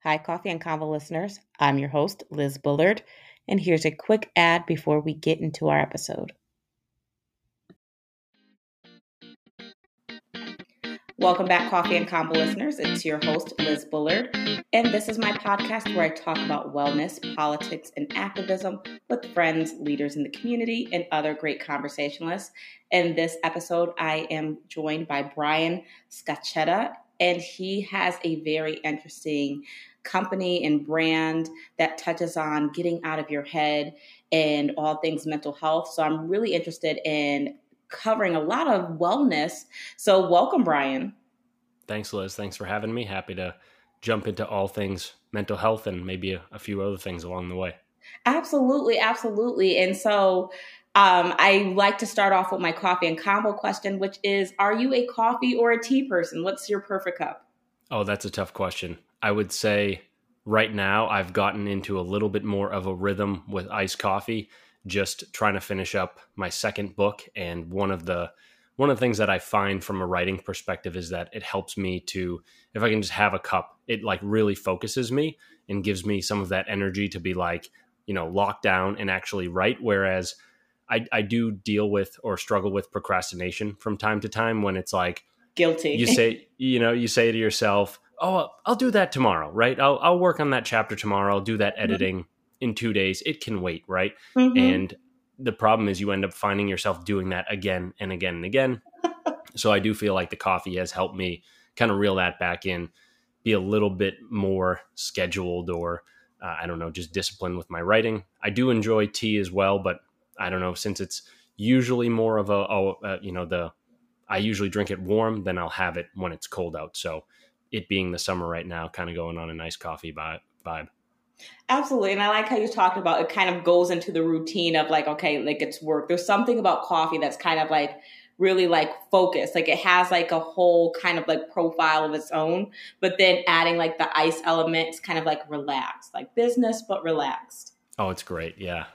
Hi, Coffee and Convo listeners. I'm your host, Liz Bullard, and here's a quick ad before we get into our episode. Welcome back, Coffee and Convo listeners. It's your host, Liz Bullard, and this is my podcast where I talk about wellness, politics, and activism with friends, leaders in the community, and other great conversationalists. In this episode, I am joined by Brian Scacchetta, and he has a very interesting company and brand that touches on getting out of your head and all things mental health. So I'm really interested in covering a lot of wellness. So welcome, Brian. Thanks, Liz. Thanks for having me. Happy to jump into all things mental health and maybe a few other things along the way. Absolutely, absolutely. And so I like to start off with my coffee and combo question, which is, are you a coffee or a tea person? What's your perfect cup? Oh, that's a tough question. I would say right now I've gotten into a little bit more of a rhythm with iced coffee, just trying to finish up my second book. And one of the things that I find from a writing perspective is that it helps me to, if I can just have a cup, it like really focuses me and gives me some of that energy to be like, locked down and actually write. Whereas I do deal with or struggle with procrastination from time to time when it's like, Guilty. you say to yourself, oh, I'll do that tomorrow, right? I'll work on that chapter tomorrow. I'll do that editing in 2 days. It can wait, right? Mm-hmm. And the problem is you end up finding yourself doing that again and again and again. So I do feel like the coffee has helped me kind of reel that back in, be a little bit more scheduled or, just disciplined with my writing. I do enjoy tea as well, but I don't know, since it's usually more of I usually drink it warm, then I'll have it when it's cold out. So it being the summer right now, kind of going on a nice coffee vibe. Absolutely. And I like how you talked about it kind of goes into the routine of like, okay, like it's work. There's something about coffee that's kind of like really like focused. Like it has like a whole kind of like profile of its own, but then adding like the ice element is kind of like relaxed, like business, but relaxed. Oh, it's great. Yeah.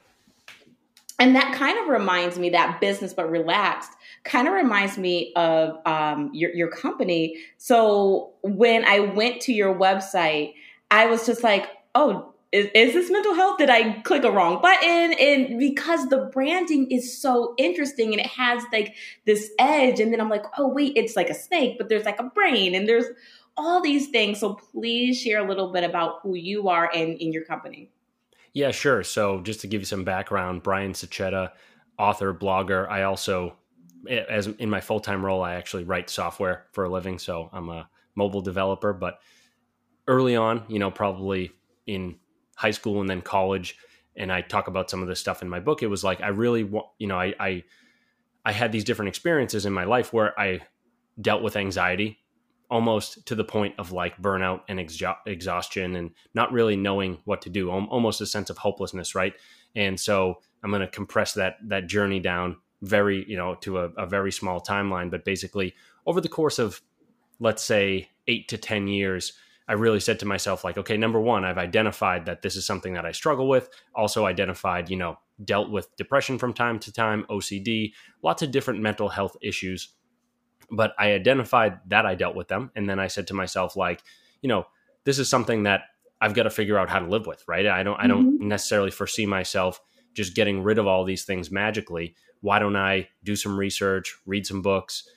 And that kind of reminds me, that business but relaxed kind of reminds me of your company. So when I went to your website, I was just like, oh, is this mental health? Did I click a wrong button? And because the branding is so interesting and it has like this edge. And then I'm like, oh, wait, it's like a snake, but there's like a brain and there's all these things. So please share a little bit about who you are and in your company. Yeah, sure. So just to give you some background, Brian Scacchetta, author, blogger. I also, as in my full-time role, I actually write software for a living. So I'm a mobile developer. But early on, probably in high school and then college, and I talk about some of this stuff in my book, it was like I really, I had these different experiences in my life where I dealt with anxiety almost to the point of like burnout and exhaustion and not really knowing what to do, almost a sense of hopelessness, right? And so I'm going to compress that journey down very, to a very small timeline. But basically over the course of, let's say, 8 to 10 years, I really said to myself, like, okay, number one, I've identified that this is something that I struggle with. Also identified, dealt with depression from time to time, OCD, lots of different mental health issues. But I identified that I dealt with them. And then I said to myself, like, this is something that I've got to figure out how to live with, right? I don't necessarily foresee myself just getting rid of all these things magically. Why don't I do some research, read some books,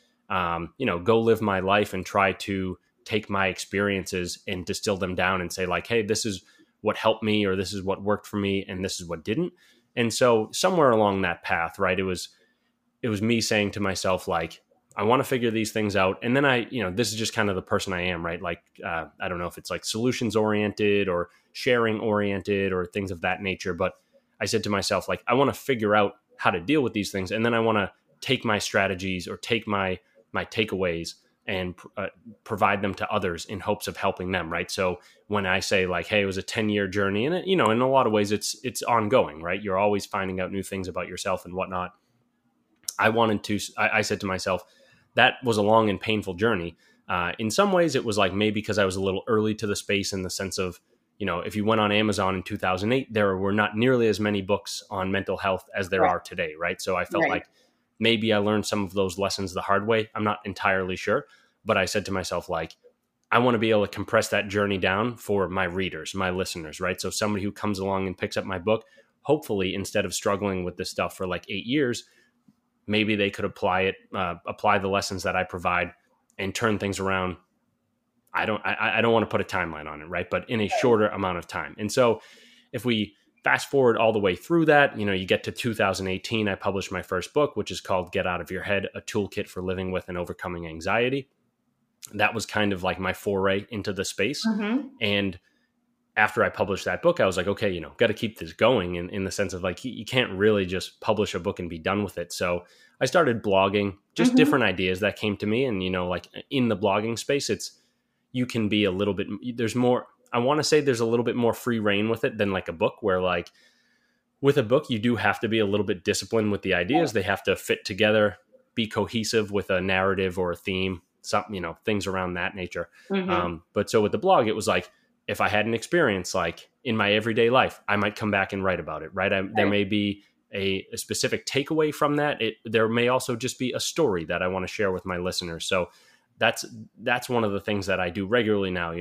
go live my life and try to take my experiences and distill them down and say like, hey, this is what helped me, or this is what worked for me, and this is what didn't. And so somewhere along that path, right, it was me saying to myself, like, I want to figure these things out. And then this is just kind of the person I am, right? Like, I don't know if it's like solutions oriented or sharing oriented or things of that nature. But I said to myself, like, I want to figure out how to deal with these things. And then I want to take my strategies or take my takeaways and provide them to others in hopes of helping them, right? So when I say like, hey, it was a 10-year journey, and in a lot of ways it's ongoing, right? You're always finding out new things about yourself and whatnot. I said to myself, that was a long and painful journey. In some ways, it was like maybe because I was a little early to the space in the sense of, if you went on Amazon in 2008, there were not nearly as many books on mental health as there are today, right? So I felt like maybe I learned some of those lessons the hard way. I'm not entirely sure, but I said to myself, like, I want to be able to compress that journey down for my readers, my listeners, right? So somebody who comes along and picks up my book, hopefully instead of struggling with this stuff for like 8 years, maybe they could apply the lessons that I provide and turn things around. I don't want to put a timeline on it, right? But in a shorter amount of time. And so if we fast forward all the way through that, you get to 2018, I published my first book, which is called Get Out of Your Head, A Toolkit for Living with and Overcoming Anxiety. That was kind of like my foray into the space. Mm-hmm. And after I published that book, I was like, okay, got to keep this going in the sense of like, you can't really just publish a book and be done with it. So I started blogging, just different ideas that came to me. And, like in the blogging space, you can be a little bit, there's more, I want to say there's a little bit more free reign with it than like a book, where like with a book, you do have to be a little bit disciplined with the ideas. They have to fit together, be cohesive with a narrative or a theme, something, things around that nature. But so with the blog, it was like, if I had an experience like in my everyday life, I might come back and write about it, right? There may be a specific takeaway from that. There may also just be a story that I want to share with my listeners. So that's one of the things that I do regularly now,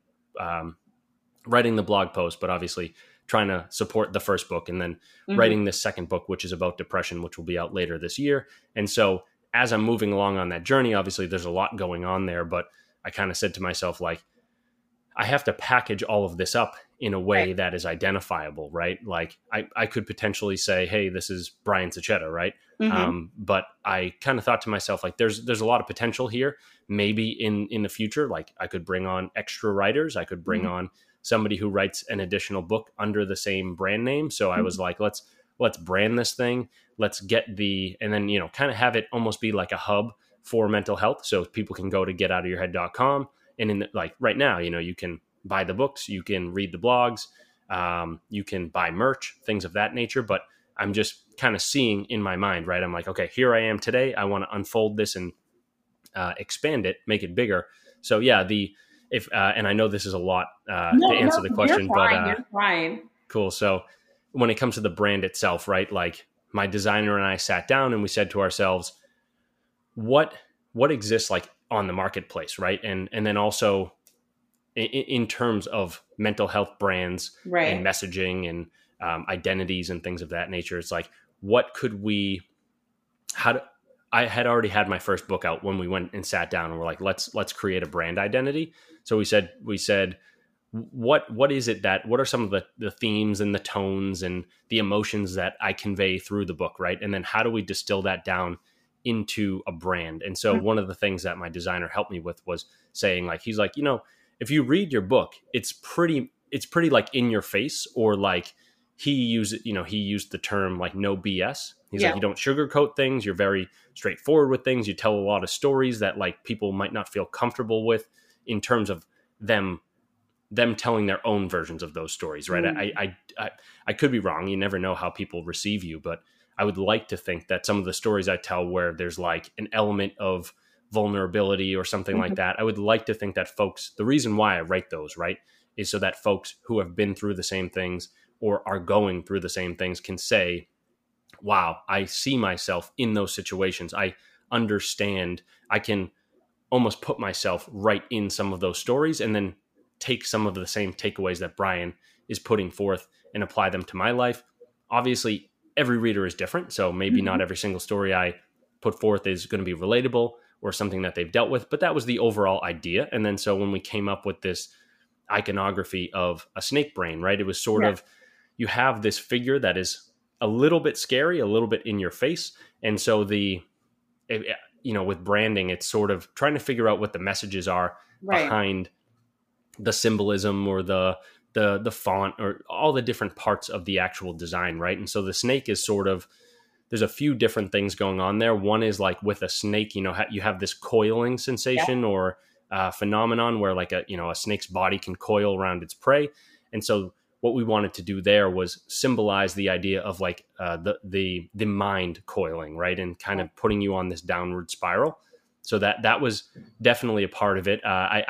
writing the blog post, but obviously trying to support the first book, and then writing this second book, which is about depression, which will be out later this year. And so as I'm moving along on that journey, obviously there's a lot going on there, but I kind of said to myself, like, I have to package all of this up in a way that is identifiable, right? Like I could potentially say, hey, this is Brian Sachetta, right? But I kind of thought to myself, like, there's a lot of potential here. Maybe in the future, like I could bring on extra writers. I could bring on somebody who writes an additional book under the same brand name. So I was like, let's brand this thing. Let's get and then, kind of have it almost be like a hub for mental health. So people can go to getoutofyourhead.com. And like right now, you can buy the books, you can read the blogs, you can buy merch, things of that nature. But I'm just kind of seeing in my mind, right? I'm like, okay, here I am today. I want to unfold this and expand it, make it bigger. So yeah, and I know this is a lot to answer the question, you're fine. Cool. So when it comes to the brand itself, right? Like my designer and I sat down and we said to ourselves, what exists like on the marketplace, right? And then also in terms of mental health brands and messaging and identities and things of that nature, it's like, what could I had already had my first book out when we went and sat down and we're like, let's create a brand identity. So we said, what is it what are some of the themes and the tones and the emotions that I convey through the book, right? And then how do we distill that down into a brand? And so one of the things that my designer helped me with was saying, like, he's like, if you read your book, it's pretty like in your face, or like he used the term like no BS. He's like, you don't sugarcoat things. You're very straightforward with things. You tell a lot of stories that like people might not feel comfortable with in terms of them telling their own versions of those stories, right? I could be wrong. You never know how people receive you, but I would like to think that some of the stories I tell where there's like an element of vulnerability or something like that, I would like to think that folks, the reason why I write those, right, is so that folks who have been through the same things or are going through the same things can say, wow, I see myself in those situations. I understand. I can almost put myself right in some of those stories and then take some of the same takeaways that Brian is putting forth and apply them to my life. Obviously, every reader is different. So maybe not every single story I put forth is going to be relatable or something that they've dealt with, but that was the overall idea. And then so when we came up with this iconography of a snake brain, right, it was sort of, you have this figure that is a little bit scary, a little bit in your face. And so with branding, it's sort of trying to figure out what the messages are behind the symbolism or the font or all the different parts of the actual design, right? And so the snake is sort of, there's a few different things going on there. One is like with a snake, you have this coiling sensation or phenomenon where like a snake's body can coil around its prey. And so what we wanted to do there was symbolize the idea of like the mind coiling, right? And kind of putting you on this downward spiral. So that was definitely a part of it.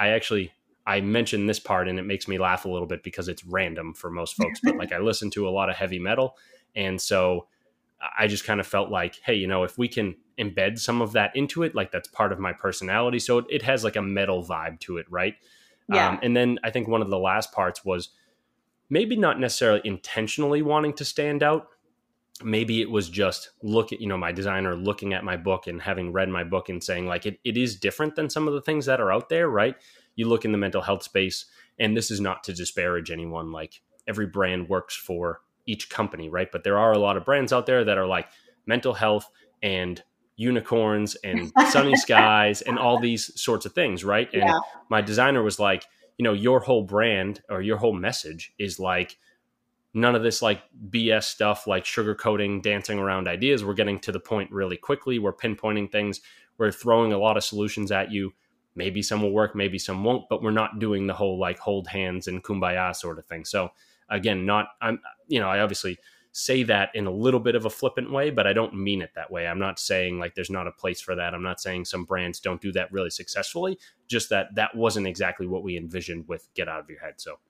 I mentioned this part and it makes me laugh a little bit because it's random for most folks, but like I listen to a lot of heavy metal. And so I just kind of felt like, hey, if we can embed some of that into it, like that's part of my personality. So it has like a metal vibe to it, right? Yeah. And then I think one of the last parts was maybe not necessarily intentionally wanting to stand out. Maybe it was just my designer looking at my book and having read my book and saying like, it is different than some of the things that are out there, right? You look in the mental health space, and this is not to disparage anyone. Like every brand works for each company, right? But there are a lot of brands out there that are like mental health and unicorns and sunny skies and all these sorts of things, right? And Yeah. my designer was like, your whole brand or your whole message is like, none of this like BS stuff, like sugarcoating, dancing around ideas. We're getting to the point really quickly. We're pinpointing things. We're throwing a lot of solutions at you. Maybe some will work, maybe some won't, but we're not doing the whole like hold hands and kumbaya sort of thing. So again, I obviously say that in a little bit of a flippant way, but I don't mean it that way. I'm not saying like there's not a place for that. I'm not saying some brands don't do that really successfully, just that wasn't exactly what we envisioned with Get Out of Your Head. So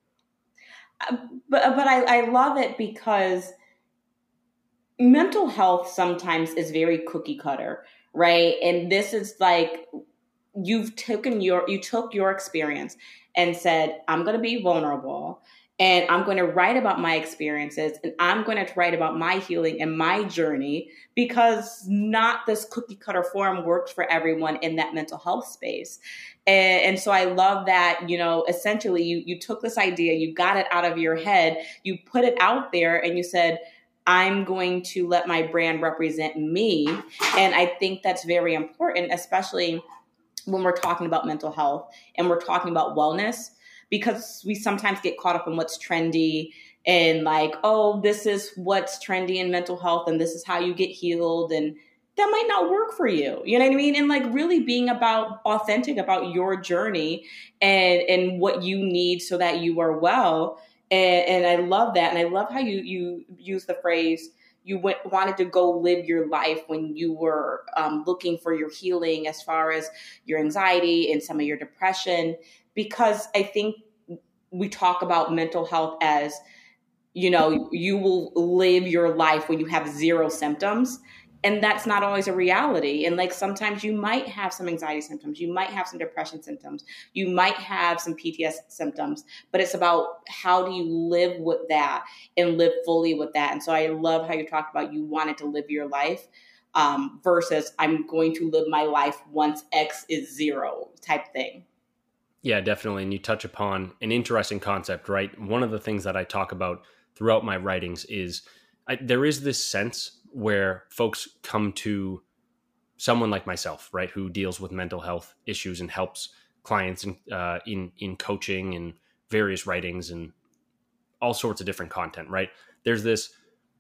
but I love it because mental health sometimes is very cookie cutter, right? And this is like you took your experience and said, I'm going to be vulnerable and I'm going to write about my experiences and I'm going to write about my healing and my journey, because not this cookie cutter form works for everyone in that mental health space. And so I love that, essentially you took this idea, you got it out of your head, you put it out there and you said, I'm going to let my brand represent me. And I think that's very important, especially when we're talking about mental health and we're talking about wellness, because we sometimes get caught up in what's trendy and like, oh, this is what's trendy in mental health and this is how you get healed. And that might not work for you. You know what I mean? And like really being authentic about your journey and what you need so that you are well. And I love that. And I love how you use the phrase, you wanted to go live your life when you were looking for your healing as far as your anxiety and some of your depression, because I think we talk about mental health as, you will live your life when you have zero symptoms. And that's not always a reality. And like sometimes you might have some anxiety symptoms, you might have some depression symptoms, you might have some PTSD symptoms, but it's about how do you live with that and live fully with that. And so I love how you talked about you wanted to live your life versus I'm going to live my life once X is zero type thing. Yeah, definitely. And you touch upon an interesting concept, right? One of the things that I talk about throughout my writings is there is this sense where folks come to someone like myself, right, who deals with mental health issues and helps clients in coaching and various writings and all sorts of different content, right? There's this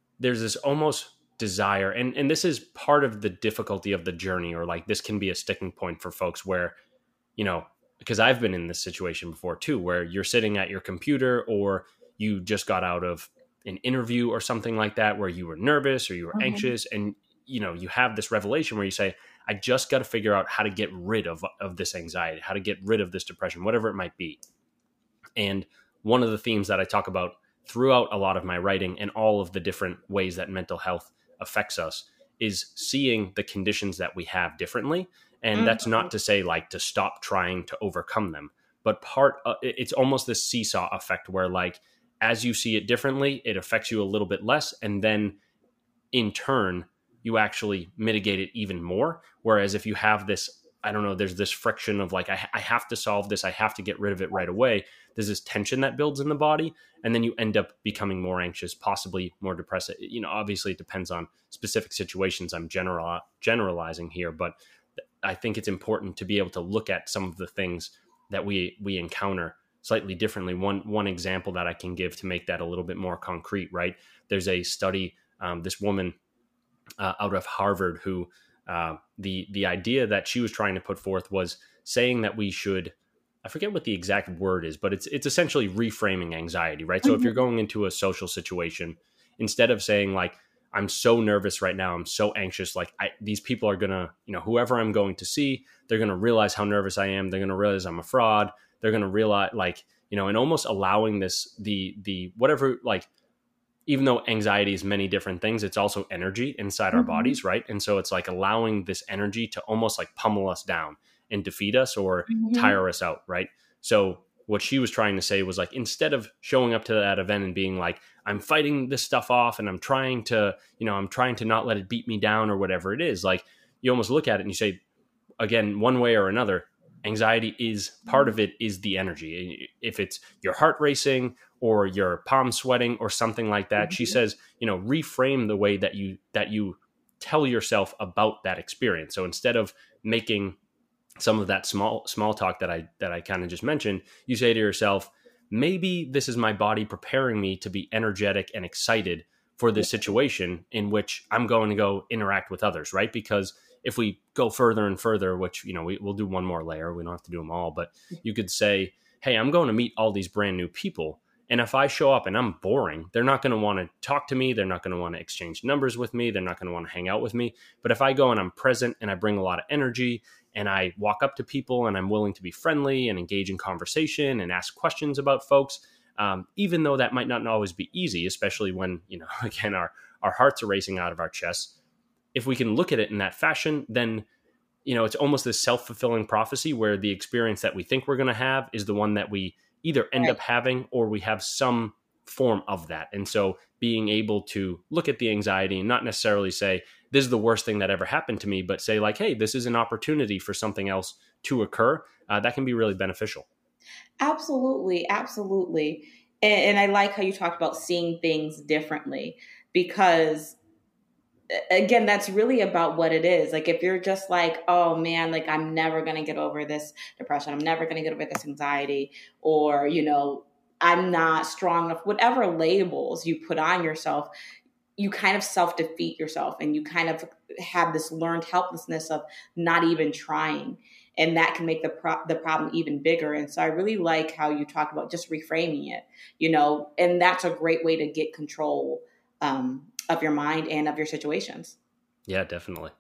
almost desire, and this is part of the difficulty of the journey, or like this can be a sticking point for folks where, because I've been in this situation before too, where you're sitting at your computer or you just got out of an interview or something like that where you were nervous or you were anxious, and you have this revelation where you say, I just got to figure out how to get rid of this anxiety, how to get rid of this depression, whatever it might be. And one of the themes that I talk about throughout a lot of my writing and all of the different ways that mental health affects us is seeing the conditions that we have differently. And that's not to say like to stop trying to overcome them, but it's almost this seesaw effect where like, as you see it differently, it affects you a little bit less. And then in turn, you actually mitigate it even more. Whereas if you have this, I don't know, there's this friction of like, I have to solve this, I have to get rid of it right away. There's this tension that builds in the body. And then you end up becoming more anxious, possibly more depressed. Obviously it depends on specific situations. I'm generalizing here, but I think it's important to be able to look at some of the things that we encounter slightly differently. One example that I can give to make that a little bit more concrete, right? There's a study, this woman out of Harvard who the idea that she was trying to put forth was saying that we should, I forget what the exact word is, but it's essentially reframing anxiety, right? So if you're going into a social situation, instead of saying like, I'm so nervous right now, I'm so anxious, like these people are going to, whoever I'm going to see, they're going to realize how nervous I am. They're going to realize I'm a fraud. They're going to realize like, and almost allowing this, the whatever, like, even though anxiety is many different things, it's also energy inside our bodies, right? And so it's like allowing this energy to almost like pummel us down and defeat us or tire us out, right? So what she was trying to say was like, instead of showing up to that event and being like, I'm fighting this stuff off and I'm trying to not let it beat me down or whatever it is, like you almost look at it and you say, again, one way or another, anxiety is part of it is the energy. If it's your heart racing or your palms sweating or something like that, she says, reframe the way that you tell yourself about that experience. So instead of making some of that small talk that I kind of just mentioned, you say to yourself, maybe this is my body preparing me to be energetic and excited for this situation in which I'm going to go interact with others, right? Because if we go further and further, which, we'll do one more layer, we don't have to do them all, but you could say, hey, I'm going to meet all these brand new people. And if I show up and I'm boring, they're not going to want to talk to me. They're not going to want to exchange numbers with me. They're not going to want to hang out with me. But if I go and I'm present and I bring a lot of energy and I walk up to people and I'm willing to be friendly and engage in conversation and ask questions about folks, even though that might not always be easy, especially when, again, our hearts are racing out of our chests. If we can look at it in that fashion, then, it's almost this self-fulfilling prophecy where the experience that we think we're going to have is the one that we either end up having or we have some form of that. And so being able to look at the anxiety and not necessarily say, this is the worst thing that ever happened to me, but say like, hey, this is an opportunity for something else to occur. That can be really beneficial. Absolutely. Absolutely. And I like how you talked about seeing things differently, because again, that's really about what it is. Like, if you're just like, oh man, like I'm never going to get over this depression. I'm never going to get over this anxiety, or, I'm not strong enough, whatever labels you put on yourself, you kind of self-defeat yourself and you kind of have this learned helplessness of not even trying. And that can make the problem even bigger. And so I really like how you talk about just reframing it, and that's a great way to get control of your mind and of your situations. Yeah, definitely.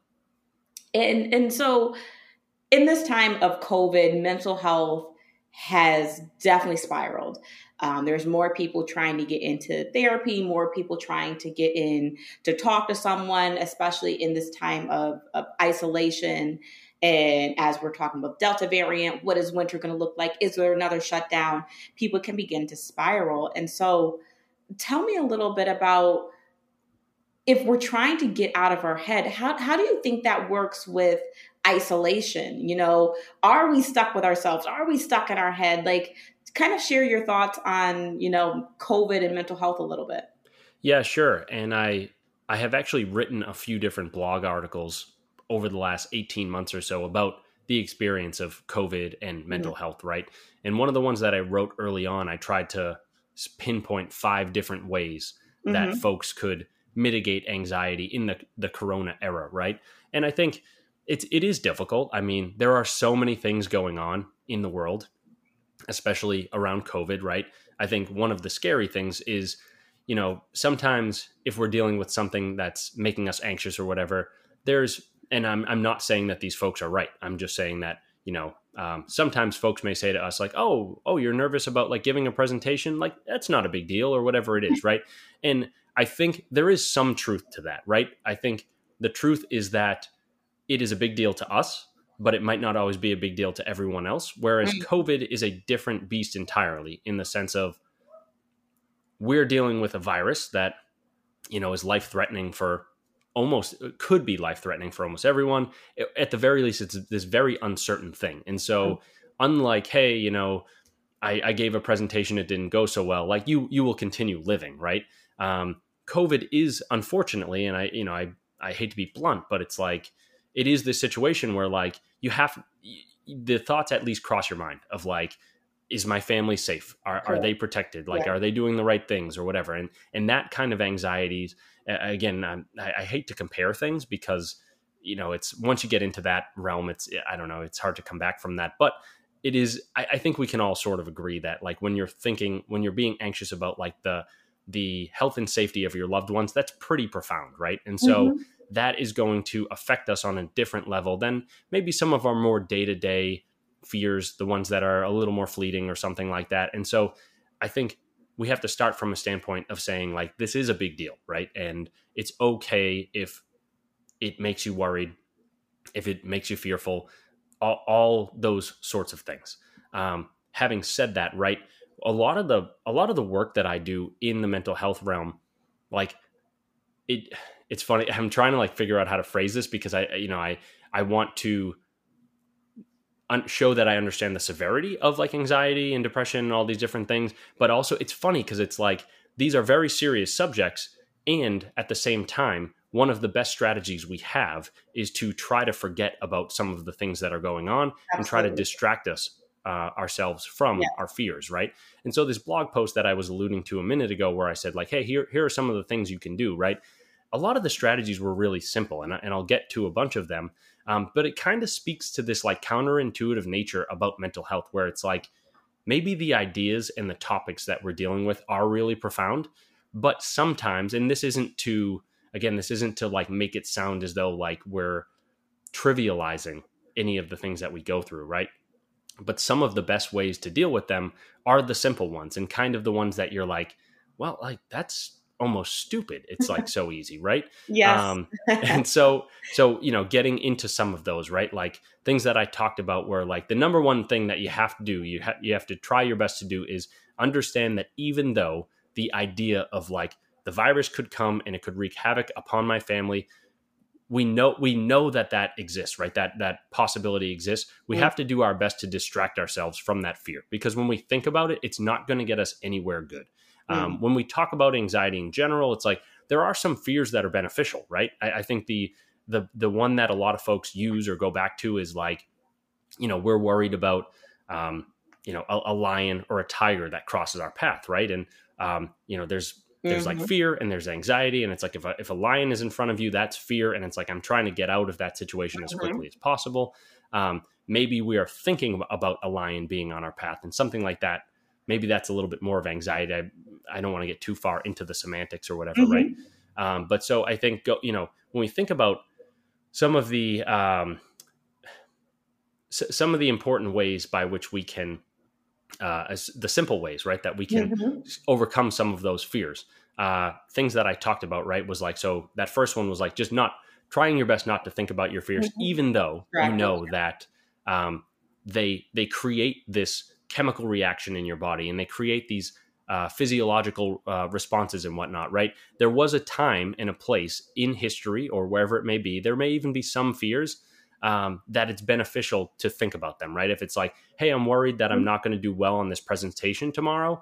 And so in this time of COVID, mental health has definitely spiraled. There's more people trying to get into therapy, more people trying to get in to talk to someone, especially in this time of isolation. And as we're talking about Delta variant, what is winter going to look like? Is there another shutdown? People can begin to spiral. And so tell me a little bit about, if we're trying to get out of our head, how do you think that works with isolation? Are we stuck with ourselves? Are we stuck in our head? Like, kind of share your thoughts on, COVID and mental health a little bit. Yeah, sure. And I have actually written a few different blog articles over the last 18 months or so about the experience of COVID and mental health, right? And one of the ones that I wrote early on, I tried to pinpoint 5 different ways that folks could mitigate anxiety in the Corona era, right? And I think it is difficult. I mean, there are so many things going on in the world, especially around COVID, right? I think one of the scary things is, sometimes if we're dealing with something that's making us anxious or whatever, and I'm not saying that these folks are right. I'm just saying that, sometimes folks may say to us like, oh, you're nervous about like giving a presentation. Like, that's not a big deal or whatever it is, right? And I think there is some truth to that, right? I think the truth is that it is a big deal to us, but it might not always be a big deal to everyone else. Whereas COVID is a different beast entirely, in the sense of we're dealing with a virus that, is life-threatening could be life-threatening for almost everyone. At the very least, it's this very uncertain thing. And so unlike, hey, I gave a presentation, it didn't go so well, like you will continue living, right? COVID is, unfortunately, and I hate to be blunt, but it's like, it is this situation where like the thoughts at least cross your mind of like, is my family safe? Are they protected? Like, are they doing the right things or whatever? And that kind of anxieties, again, I hate to compare things because, it's once you get into that realm, I don't know, it's hard to come back from that. But it is, I think we can all sort of agree that like when you're being anxious about like the health and safety of your loved ones, that's pretty profound, right? And so that is going to affect us on a different level than maybe some of our more day-to-day fears, the ones that are a little more fleeting or something like that. And so I think we have to start from a standpoint of saying like, this is a big deal, right? And it's okay if it makes you worried, if it makes you fearful, all those sorts of things. Having said that, right, a lot of the work that I do in the mental health realm, like it's funny. I'm trying to like figure out how to phrase this because I want to show that I understand the severity of like anxiety and depression and all these different things. But also it's funny because it's like, these are very serious subjects. And at the same time, one of the best strategies we have is to try to forget about some of the things that are going on. Absolutely. And try to distract us ourselves from our fears, right? And so this blog post that I was alluding to a minute ago where I said like, hey, here are some of the things you can do, right? A lot of the strategies were really simple, and I'll get to a bunch of them. But it kind of speaks to this like counterintuitive nature about mental health, where it's like, maybe the ideas and the topics that we're dealing with are really profound, but sometimes, and this isn't to like make it sound as though like we're trivializing any of the things that we go through, right? But some of the best ways to deal with them are the simple ones, and kind of the ones that you're like, well, like that's almost stupid. It's like so easy, right? Yes. And so, getting into some of those, right? Like things that I talked about were like the number one thing that you have to do, you have to try your best to do is understand that even though the idea of like the virus could come and it could wreak havoc upon my family, we know that exists, right? That possibility exists. We have to do our best to distract ourselves from that fear, because when we think about it, it's not going to get us anywhere good. When we talk about anxiety in general, it's like there are some fears that are beneficial, right? I think the one that a lot of folks use or go back to is like, we're worried about, a lion or a tiger that crosses our path, right? And there's like fear and there's anxiety, and it's like if a lion is in front of you, that's fear, and it's like I'm trying to get out of that situation as quickly as possible. Maybe we are thinking about a lion being on our path and something like that. Maybe that's a little bit more of anxiety. I don't want to get too far into the semantics or whatever, right? But so I think when we think about some of the important ways by which we can, as the simple ways, right, that we can overcome some of those fears. Things that I talked about, right, was like, so that first one was like just not trying your best not to think about your fears, even though you know that they create this chemical reaction in your body, and they create these physiological responses and whatnot, right? There was a time and a place in history, or wherever it may be, there may even be some fears that it's beneficial to think about them, right? If it's like, hey, I'm worried that I'm not going to do well on this presentation tomorrow,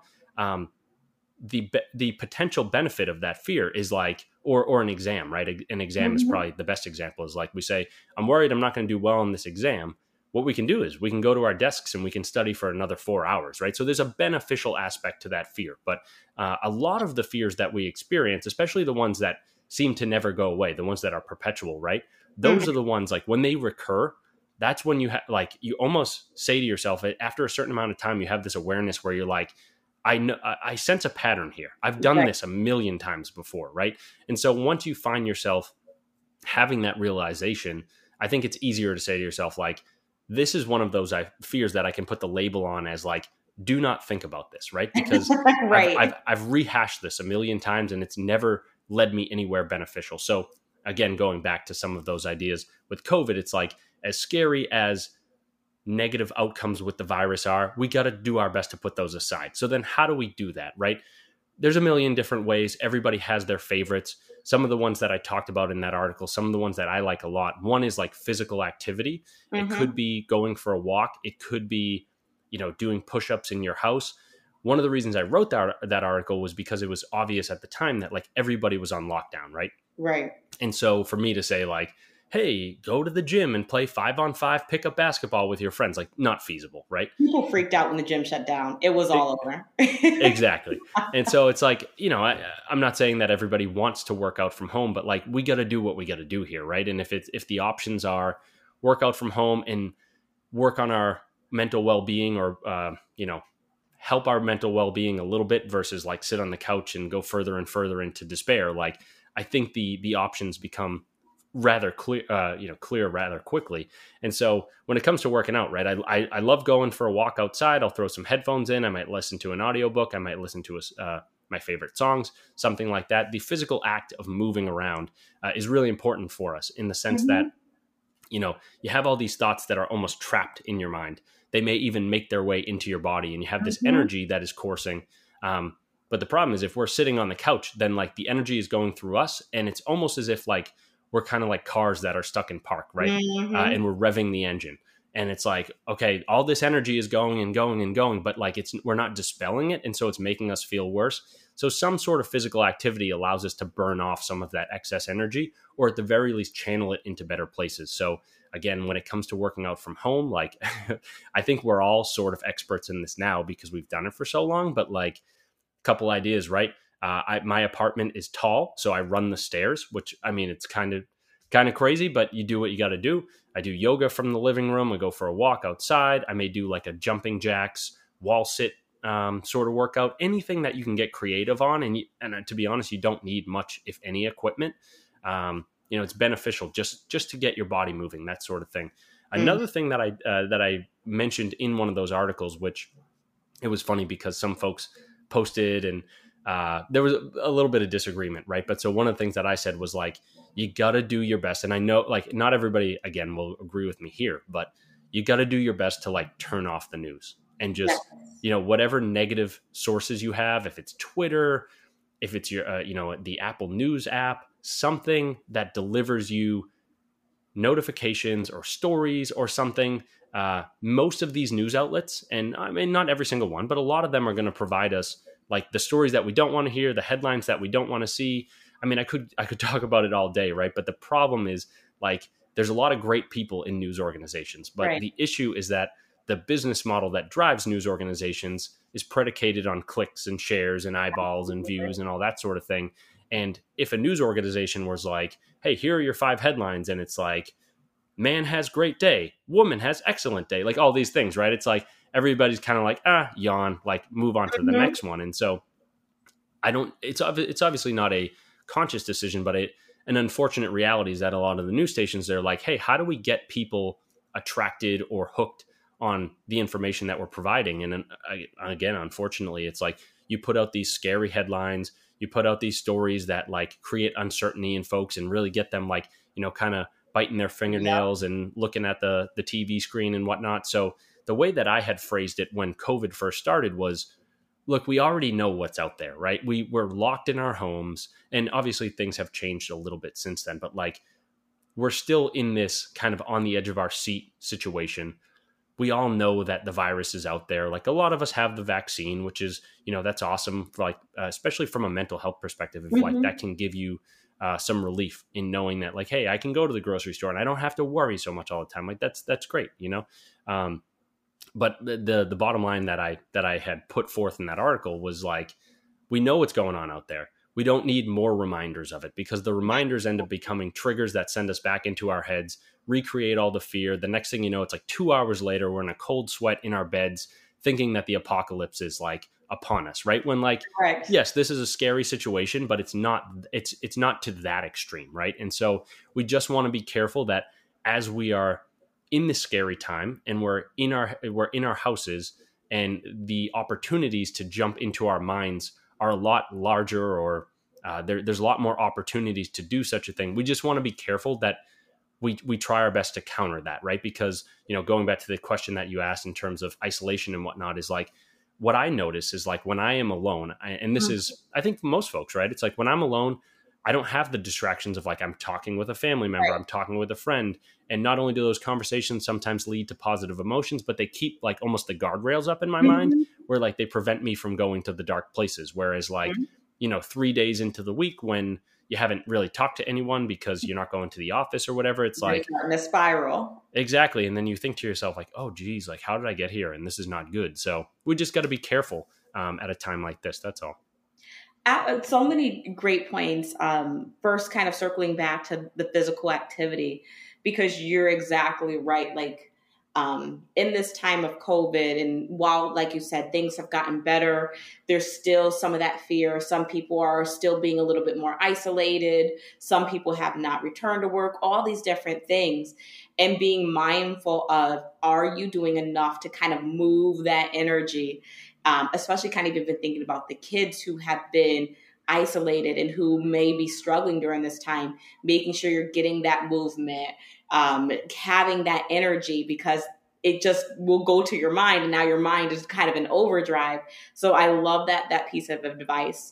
the potential benefit of that fear is like, or an exam, right? An exam is probably the best example. Is like we say, I'm worried I'm not going to do well on this exam. What we can do is we can go to our desks and we can study for another 4 hours, right? So there's a beneficial aspect to that fear. But a lot of the fears that we experience, especially the ones that seem to never go away, the ones that are perpetual, right? Those are the ones like when they recur, that's when you like you almost say to yourself, after a certain amount of time, you have this awareness where you're like, I know, I sense a pattern here. I've done this a million times before, right? And so once you find yourself having that realization, I think it's easier to say to yourself, like, this is one of those fears that I can put the label on as like, do not think about this, right? Because I've rehashed this a million times and it's never led me anywhere beneficial. So again, going back to some of those ideas with COVID, it's like, as scary as negative outcomes with the virus are, we got to do our best to put those aside. So then how do we do that, right? There's a million different ways. Everybody has their favorites. Some of the ones that I talked about in that article, some of the ones that I like a lot. One is like physical activity. It could be going for a walk. It could be, doing push-ups in your house. One of the reasons I wrote that article was because it was obvious at the time that like everybody was on lockdown, right? Right. And so for me to say like, hey, go to the gym and play 5-on-5 pickup basketball with your friends, like not feasible, right? People freaked out when the gym shut down. It was all over. Exactly. And so it's like, I'm not saying that everybody wants to work out from home, but like we got to do what we got to do here, right? And if the options are work out from home and work on our mental well-being, or help our mental well-being a little bit versus like sit on the couch and go further and further into despair, like I think the options become rather clear rather quickly. And so when it comes to working out, right, I love going for a walk outside. I'll throw some headphones in. I might listen to an audiobook. I might listen to my favorite songs, something like that. The physical act of moving around is really important for us in the sense that, you have all these thoughts that are almost trapped in your mind. They may even make their way into your body, and you have this energy that is coursing. But the problem is, if we're sitting on the couch, then like the energy is going through us, and it's almost as if like we're kind of like cars that are stuck in park, right? And we're revving the engine, and it's like, okay, all this energy is going and going and going, but like we're not dispelling it, and so it's making us feel worse. So some sort of physical activity allows us to burn off some of that excess energy, or at the very least channel it into better places. So again, when it comes to working out from home, like I think we're all sort of experts in this now because we've done it for so long, but like a couple ideas, right? My apartment is tall, so I run the stairs, which I mean, it's kind of crazy, but you do what you got to do. I do yoga from the living room. I go for a walk outside. I may do like a jumping jacks, wall sit sort of workout, anything that you can get creative on. And to be honest, you don't need much, if any, equipment. It's beneficial just to get your body moving, that sort of thing. Another thing that I mentioned in one of those articles, which it was funny because some folks posted and there was a little bit of disagreement, right? But so one of the things that I said was like, you got to do your best. And I know like not everybody, again, will agree with me here, but you got to do your best to like turn off the news and just, whatever negative sources you have, if it's Twitter, if it's your, the Apple News app, something that delivers you notifications or stories or something. Most of these news outlets, and I mean, not every single one, but a lot of them are going to provide us like the stories that we don't want to hear, the headlines that we don't want to see. I mean, I could talk about it all day, right? But the problem is like, there's a lot of great people in news organizations, but the issue is that the business model that drives news organizations is predicated on clicks and shares and eyeballs and views and all that sort of thing. And if a news organization was like, hey, here are your 5 headlines, and it's like, man has great day, woman has excellent day, like all these things, right? It's like everybody's kind of like, yawn, like move on to the next one. And so it's obviously not a conscious decision, but an unfortunate reality is that a lot of the news stations, they're like, hey, how do we get people attracted or hooked on the information that we're providing? And again, unfortunately, it's like you put out these scary headlines, you put out these stories that like create uncertainty in folks and really get them like, kind of biting their fingernails and looking at the TV screen and whatnot. So the way that I had phrased it when COVID first started was, look, we already know what's out there, right? We're locked in our homes, and obviously things have changed a little bit since then, but like we're still in this kind of on the edge of our seat situation. We all know that the virus is out there. Like a lot of us have the vaccine, which is, that's awesome for like, especially from a mental health perspective, if like that can give you some relief in knowing that like, hey, I can go to the grocery store and I don't have to worry so much all the time. Like that's great, But the bottom line that I had put forth in that article was like, we know what's going on out there. We don't need more reminders of it, because the reminders end up becoming triggers that send us back into our heads, recreate all the fear. The next thing you know, it's like 2 hours later, we're in a cold sweat in our beds, thinking that the apocalypse is like upon us, right? When like, yes, this is a scary situation, but it's not to that extreme, right? And so we just want to be careful that as we are in this scary time and we're in our houses, and the opportunities to jump into our minds are a lot larger, or there's a lot more opportunities to do such a thing. We just want to be careful that we try our best to counter that, right? Because, going back to the question that you asked in terms of isolation and whatnot, is like, what I notice is like when I am alone, and this is, I think for most folks, right? It's like when I'm alone, I don't have the distractions of like, I'm talking with a family member, I'm talking with a friend. And not only do those conversations sometimes lead to positive emotions, but they keep like almost the guardrails up in my mind, where like they prevent me from going to the dark places. Whereas like, 3 days into the week when you haven't really talked to anyone because you're not going to the office or whatever, it's like in a spiral. Exactly. And then you think to yourself like, oh geez, like how did I get here? And this is not good. So we just got to be careful at a time like this. That's all. So many great points. First, kind of circling back to the physical activity, because you're exactly right. Like, in this time of COVID. And while, like you said, things have gotten better, there's still some of that fear. Some people are still being a little bit more isolated. Some people have not returned to work, all these different things. And being mindful of, are you doing enough to kind of move that energy? Especially kind of even thinking about the kids who have been isolated and who may be struggling during this time, making sure you're getting that movement, having that energy, because it just will go to your mind, and now your mind is kind of in overdrive. So I love that piece of advice.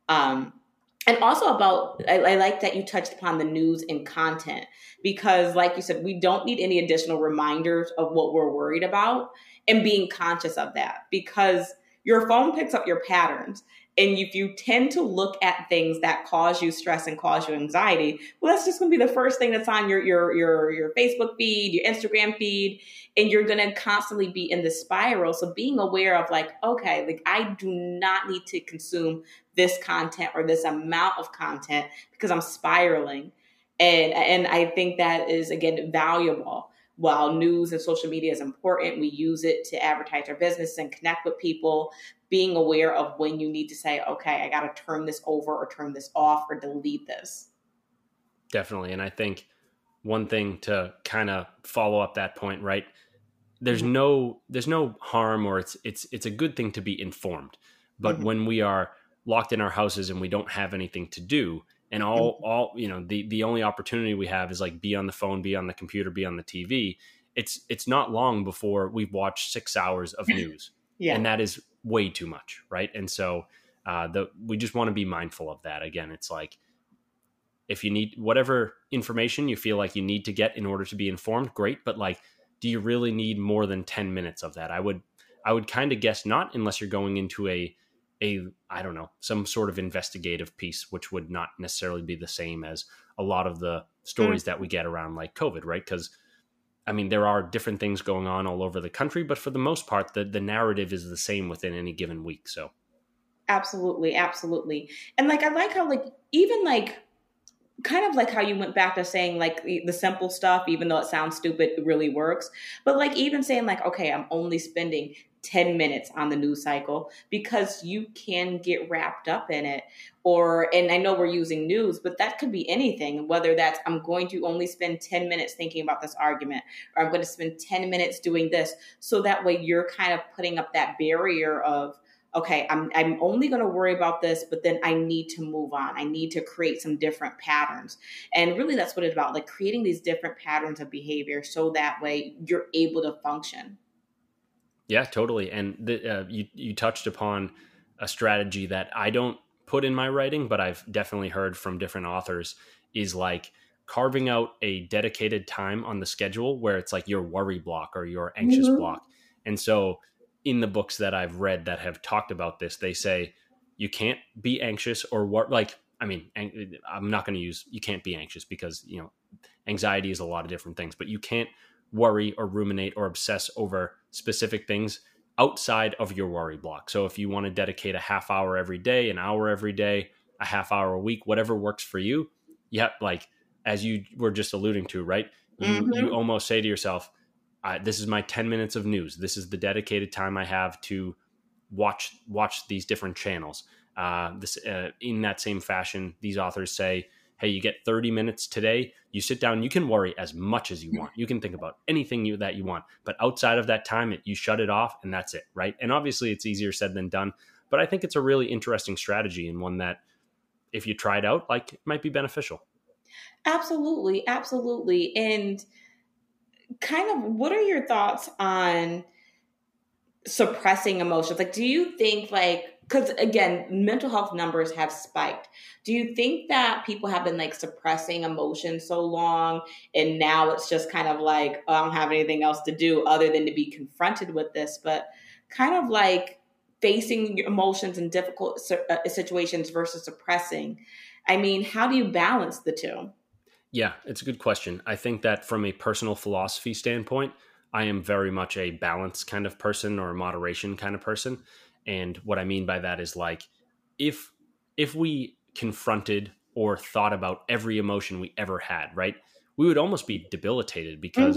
And also I like that you touched upon the news and content, because like you said, we don't need any additional reminders of what we're worried about, and being conscious of that, because your phone picks up your patterns. And if you tend to look at things that cause you stress and cause you anxiety, well, that's just going to be the first thing that's on your Facebook feed, your Instagram feed, and you're going to constantly be in the spiral. So being aware of like, okay, like I do not need to consume this content or this amount of content because I'm spiraling. And I think that is, again, valuable. While news and social media is important, we use it to advertise our business and connect with people. Being aware of when you need to say, okay, I got to turn this over or turn this off or delete this. Definitely. And I think one thing to kind of follow up that point, right? There's no harm, or it's a good thing to be informed. But when we are locked in our houses and we don't have anything to do, and all the only opportunity we have is like be on the phone, be on the computer, be on the TV. It's not long before we've watched 6 hours of news. Yeah. And that is way too much, right? And so we just want to be mindful of that. Again, it's like, if you need whatever information you feel like you need to get in order to be informed, great. But like, do you really need more than 10 minutes of that? I would kind of guess not, unless you're going into I don't know, some sort of investigative piece, which would not necessarily be the same as a lot of the stories that we get around like COVID, right? Because I mean, there are different things going on all over the country, but for the most part, the narrative is the same within any given week. So absolutely. Absolutely. And like, I like how like, even like, kind of like how you went back to saying like the simple stuff, even though it sounds stupid, it really works. But like even saying like, okay, I'm only spending 10 minutes on the news cycle, because you can get wrapped up in it. And I know we're using news, but that could be anything, whether that's I'm going to only spend 10 minutes thinking about this argument, or I'm going to spend 10 minutes doing this. So that way you're kind of putting up that barrier of, okay, I'm only going to worry about this, but then I need to move on. I need to create some different patterns. And really that's what it's about, like creating these different patterns of behavior so that way you're able to function. Yeah, totally. And you touched upon a strategy that I don't put in my writing, but I've definitely heard from different authors, is like carving out a dedicated time on the schedule where it's like your worry block or your anxious block. And so in the books that I've read that have talked about this, they say you can't be anxious or I'm not going to use you can't be anxious, because, anxiety is a lot of different things, but you can't worry or ruminate or obsess over specific things outside of your worry block. So if you want to dedicate a half hour every day, an hour every day, a half hour a week, whatever works for you. Yeah. Like, as you were just alluding to, right? You almost say to yourself, this is my 10 minutes of news. This is the dedicated time I have to watch these different channels. In that same fashion, these authors say, hey, you get 30 minutes today. You sit down, you can worry as much as you want. You can think about anything that you want, but outside of that time, you shut it off and that's it, right? And obviously it's easier said than done, but I think it's a really interesting strategy, and one that if you try it out, like, it might be beneficial. Absolutely. Absolutely. And kind of, what are your thoughts on suppressing emotions? Like, do you think because again, mental health numbers have spiked. Do you think that people have been like suppressing emotions so long, and now it's just kind of like, oh, I don't have anything else to do other than to be confronted with this, but kind of like facing your emotions in difficult situations versus suppressing? I mean, how do you balance the two? Yeah, it's a good question. I think that from a personal philosophy standpoint, I am very much a balance kind of person, or a moderation kind of person. And what I mean by that is like, if we confronted or thought about every emotion we ever had, right, we would almost be debilitated, because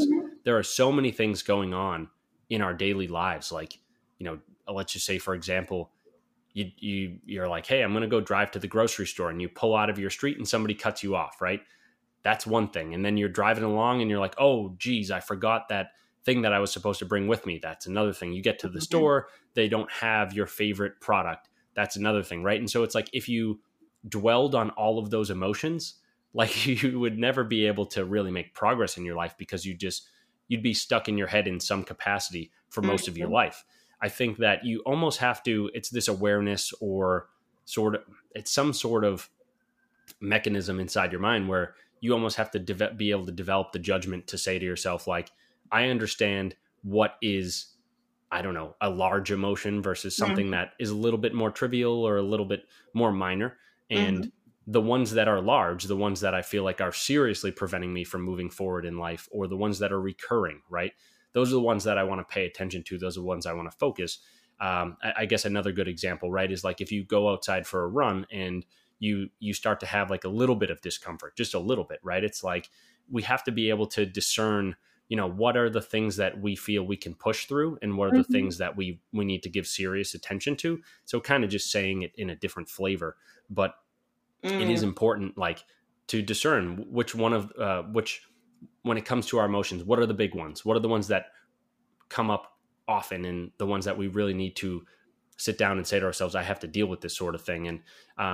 there are so many things going on in our daily lives. Like, let's just say, for example, you're like, hey, I'm going to go drive to the grocery store, and you pull out of your street and somebody cuts you off, right? That's one thing. And then you're driving along and you're like, oh, geez, I forgot that thing that I was supposed to bring with me. That's another thing. You get to the store, they don't have your favorite product. That's another thing, right? And so it's like, if you dwelled on all of those emotions, like, you would never be able to really make progress in your life, because you'd be stuck in your head in some capacity for most of your life. I think that you almost have to, it's this awareness, or it's some sort of mechanism inside your mind where you almost have to be able to develop the judgment to say to yourself, like, I understand what is, I don't know, a large emotion versus something that is a little bit more trivial or a little bit more minor. And the ones that are large, the ones that I feel like are seriously preventing me from moving forward in life, or the ones that are recurring, right? Those are the ones that I want to pay attention to. Those are the ones I want to focus. I guess another good example, right, is like, if you go outside for a run and you start to have like a little bit of discomfort, just a little bit, right? It's like, we have to be able to discern, what are the things that we feel we can push through, and what are the things that we need to give serious attention to. So kind of just saying it in a different flavor, but it is important, like, to discern which one of when it comes to our emotions, what are the big ones? What are the ones that come up often, and the ones that we really need to sit down and say to ourselves, I have to deal with this sort of thing. And,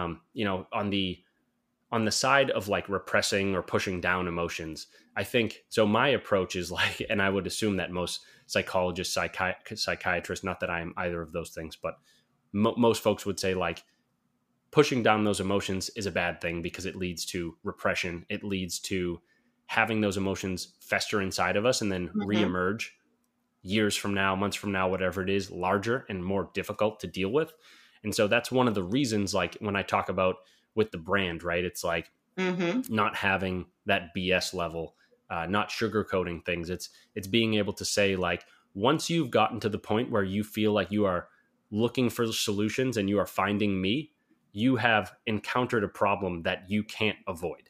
on the side of like repressing or pushing down emotions, I think, so my approach is like, and I would assume that most psychologists, psychiatrists, not that I am either of those things, but most folks would say, like, pushing down those emotions is a bad thing, because it leads to repression. It leads to having those emotions fester inside of us and then reemerge years from now, months from now, whatever it is, larger and more difficult to deal with. And so that's one of the reasons, like, when I talk about with the brand, right, it's like not having that BS level, not sugarcoating things. It's being able to say, like, once you've gotten to the point where you feel like you are looking for solutions and you are finding me, you have encountered a problem that you can't avoid.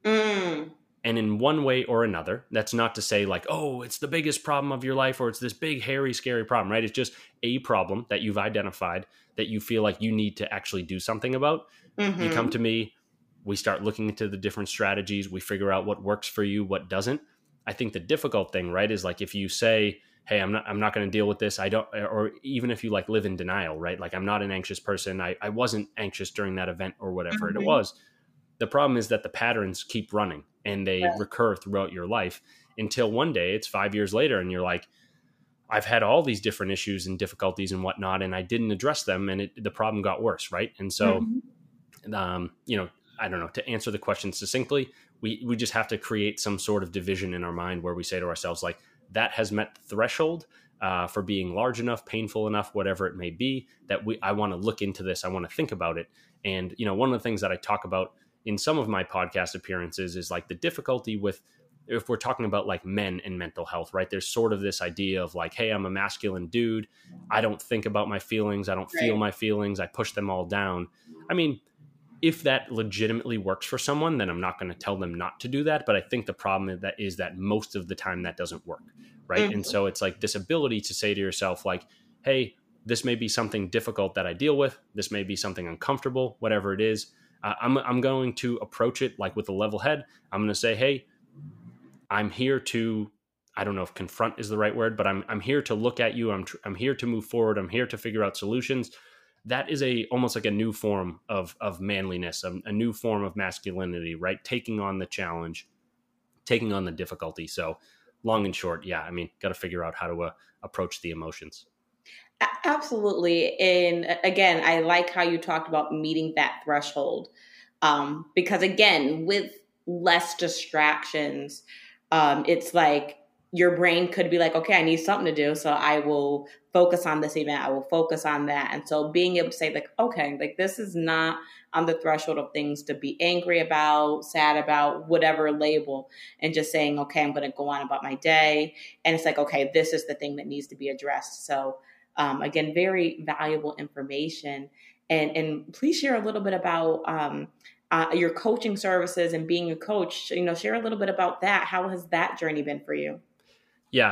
And in one way or another, that's not to say like, oh, it's the biggest problem of your life, or it's this big, hairy, scary problem, right? It's just a problem that you've identified that you feel like you need to actually do something about. You come to me, we start looking into the different strategies, we figure out what works for you, what doesn't. I think the difficult thing, right, is like, if you say, hey, I'm not going to deal with this. I don't, or even if you like live in denial, right? Like, I'm not an anxious person. I wasn't anxious during that event or whatever it was. The problem is that the patterns keep running and they recur throughout your life, until one day it's 5 years later and you're like, I've had all these different issues and difficulties and whatnot, and I didn't address them, and the problem got worse. Right. And so, I don't know, to answer the question succinctly, we just have to create some sort of division in our mind where we say to ourselves, like, that has met the threshold for being large enough, painful enough, whatever it may be, that I want to look into this. I want to think about it. And, one of the things that I talk about in some of my podcast appearances is like the difficulty with, if we're talking about like men and mental health, right? There's sort of this idea of like, hey, I'm a masculine dude. I don't think about my feelings. I don't feel my feelings. I push them all down. I mean, if that legitimately works for someone, then I'm not going to tell them not to do that. But I think the problem is that most of the time that doesn't work, right? And so it's like this ability to say to yourself, like, hey, this may be something difficult that I deal with. This may be something uncomfortable, whatever it is. I'm going to approach it like with a level head. I'm going to say, hey, I'm here to, I don't know if confront is the right word, but I'm here to look at you. I'm here to move forward. I'm here to figure out solutions. That is almost like a new form of manliness, a new form of masculinity, right? Taking on the challenge, taking on the difficulty. So long and short, yeah, I mean, got to figure out how to approach the emotions. Absolutely. And again, I like how you talked about meeting that threshold. Because again, with less distractions, it's like your brain could be like, okay, I need something to do. So I will focus on this event. I will focus on that. And so being able to say like, okay, like this is not on the threshold of things to be angry about, sad about, whatever label, and just saying, okay, I'm going to go on about my day. And it's like, okay, this is the thing that needs to be addressed. So again, very valuable information. And please share a little bit about your coaching services and being a coach. Share a little bit about that. How has that journey been for you? Yeah,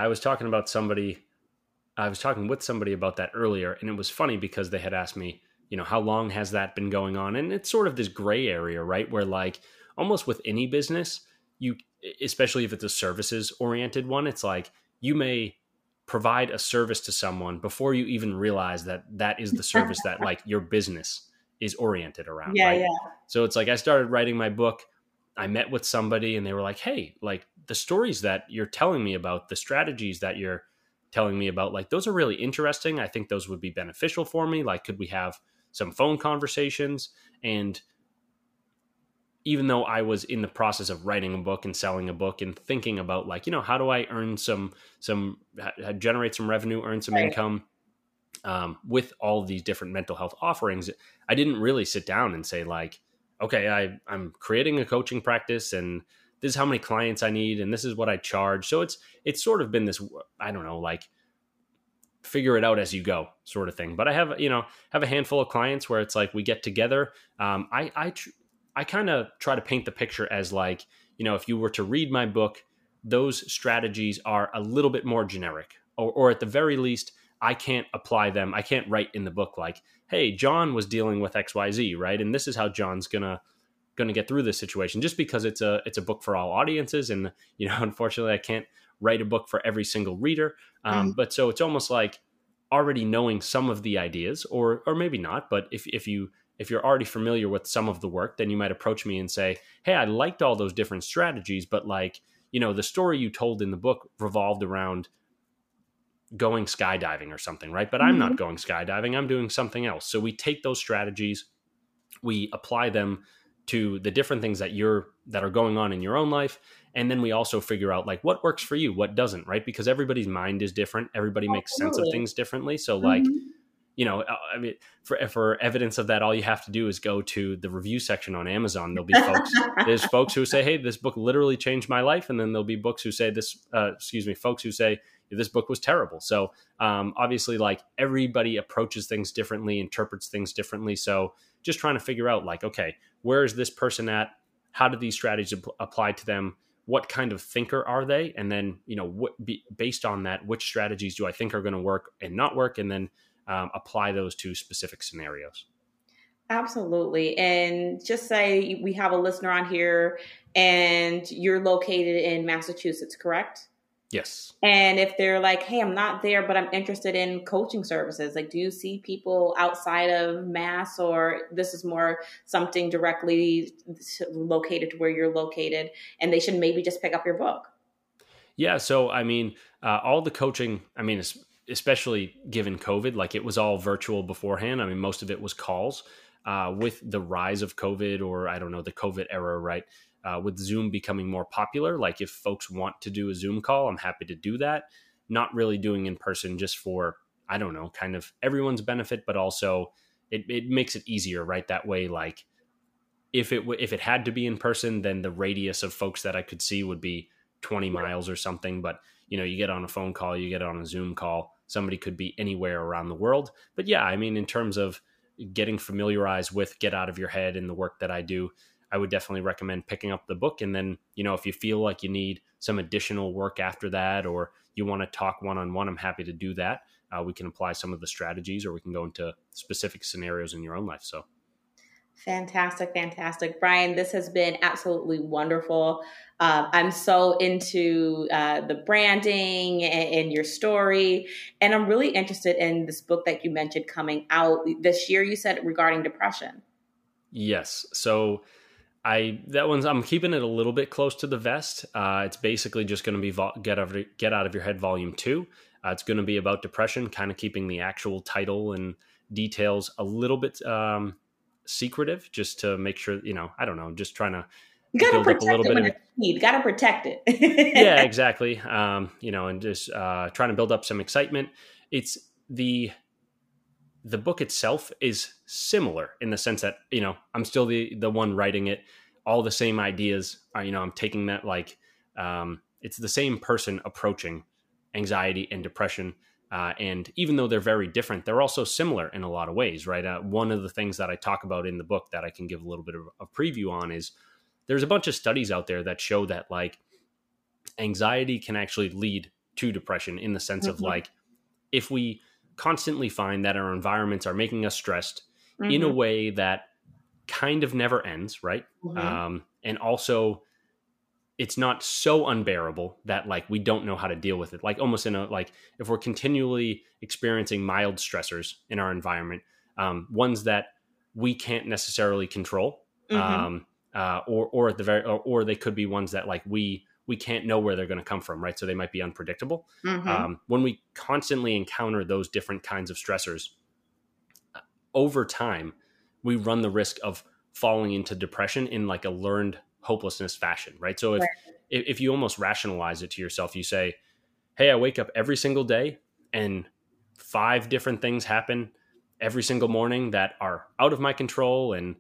I was talking with somebody about that earlier, and it was funny because they had asked me, how long has that been going on? And it's sort of this gray area, right? Where like almost with any business, you, especially if it's a services oriented one, it's like you may provide a service to someone before you even realize that that is the service that like your business is oriented around, Yeah, right? yeah. So it's like I started writing my book. I met with somebody and they were like, "Hey, like the stories that you're telling me about, the strategies that you're telling me about, like those are really interesting. I think those would be beneficial for me. Like, could we have some phone conversations?" And even though I was in the process of writing a book and selling a book and thinking about like, how do I earn some generate some revenue, earn some Right. income, with all of these different mental health offerings, I didn't really sit down and say like, okay, I'm creating a coaching practice and this is how many clients I need and this is what I charge. So it's sort of been this, I don't know, like figure it out as you go sort of thing. But I have a handful of clients where it's like we get together. I kind of try to paint the picture as like, if you were to read my book, those strategies are a little bit more generic, or at the very least, I can't apply them. I can't write in the book like, hey, John was dealing with XYZ, right? And this is how John's gonna get through this situation, just because it's a book for all audiences. And unfortunately I can't write a book for every single reader. Mhm. But so it's almost like already knowing some of the ideas, or maybe not, but if you're already familiar with some of the work, then you might approach me and say, hey, I liked all those different strategies, but like, the story you told in the book revolved around going skydiving or something, right? But I'm not Mhm. going skydiving, I'm doing something else. So we take those strategies, we apply them to the different things that are going on in your own life, and then we also figure out like what works for you, what doesn't, right? Because everybody's mind is different, everybody makes sense of Absolutely. things differently. So like, Mhm. I mean, for evidence of that, all you have to do is go to the review section on Amazon. There's folks who say, hey, this book literally changed my life, and then there'll be books who say folks who say this book was terrible. So obviously, like everybody approaches things differently, interprets things differently. So just trying to figure out like, okay, where is this person at? How do these strategies apply to them? What kind of thinker are they? And then, based on that, which strategies do I think are going to work and not work? And then apply those to specific scenarios. Absolutely. And just say we have a listener on here and you're located in Massachusetts, correct? Yes. And if they're like, hey, I'm not there, but I'm interested in coaching services, like, do you see people outside of Mass, or this is more something directly located to where you're located and they should maybe just pick up your book? Yeah. So, I mean, all the coaching, I mean, especially given COVID, like it was all virtual beforehand. I mean, most of it was calls. With the rise of COVID, or I don't know, the COVID era, right? With Zoom becoming more popular, like if folks want to do a Zoom call, I'm happy to do that. Not really doing in person just for, I don't know, kind of everyone's benefit, but also it makes it easier, right? That way, like if it had to be in person, then the radius of folks that I could see would be 20 miles or something. But you get on a phone call, you get on a Zoom call, somebody could be anywhere around the world. But yeah, I mean, in terms of getting familiarized with Get Out of Your Head and the work that I do, I would definitely recommend picking up the book. And then, if you feel like you need some additional work after that, or you want to talk one-on-one, I'm happy to do that. We can apply some of the strategies, or we can go into specific scenarios in your own life. So Fantastic, fantastic. Brian, this has been absolutely wonderful. I'm so into the branding and your story. And I'm really interested in this book that you mentioned coming out this year, you said, regarding depression. yes. So I'm keeping it a little bit close to the vest. It's basically just going to be Get Out of Your Head Volume 2. It's going to be about depression, kind of keeping the actual title and details a little bit secretive, just to make sure, I don't know, just trying to You got to build up a protect little it bit when of, it's need. Got to protect yeah, it. exactly. And just trying to build up some excitement. It's the book itself is similar in the sense that, I'm still the one writing it. All the same ideas are, I'm taking that like, it's the same person approaching anxiety and depression. And even though they're very different, they're also similar in a lot of ways, right? One of the things that I talk about in the book that I can give a little bit of a preview on is there's a bunch of studies out there that show that like anxiety can actually lead to depression in the sense of Mm-hmm. like, if we constantly find that our environments are making us stressed in a Mm-hmm. way that kind of never ends, right? Mm-hmm. And also it's not so unbearable that like we don't know how to deal with it. Like almost in a like if we're continually experiencing mild stressors in our environment, ones that we can't necessarily control, Mm-hmm. or at the very or they could be ones that like we can't know where they're going to come from, right? So they might be unpredictable. Mm-hmm. When we constantly encounter those different kinds of stressors over time, we run the risk of falling into depression in like a learned hopelessness fashion, right? So if you almost rationalize it to yourself, you say, "Hey, I wake up every single day and 5 different things happen every single morning that are out of my control, and